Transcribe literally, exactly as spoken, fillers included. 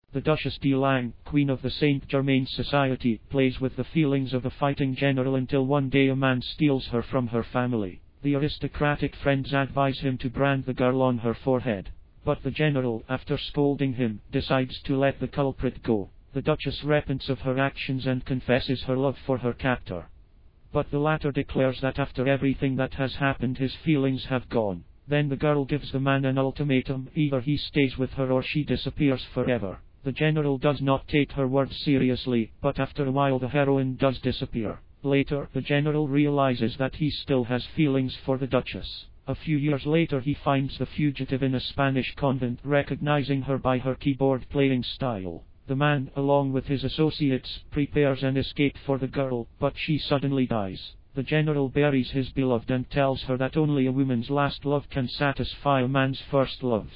The Duchess de Lang, queen of the Saint Germain Society, plays with the feelings of the fighting general until one day a man steals her from her family. The aristocratic friends advise him to brand the girl on her forehead. But the general, after scolding him, decides to let the culprit go. The Duchess repents of her actions and confesses her love for her captor. But the latter declares that after everything that has happened his feelings have gone. Then the girl gives the man an ultimatum: either he stays with her or she disappears forever. The general does not take her words seriously, but after a while the heroine does disappear. Later, the general realizes that he still has feelings for the Duchess. A few years later he finds the fugitive in a Spanish convent, recognizing her by her keyboard playing style. The man, along with his associates, prepares an escape for the girl, but she suddenly dies. The general buries his beloved and tells her that only a woman's last love can satisfy a man's first love.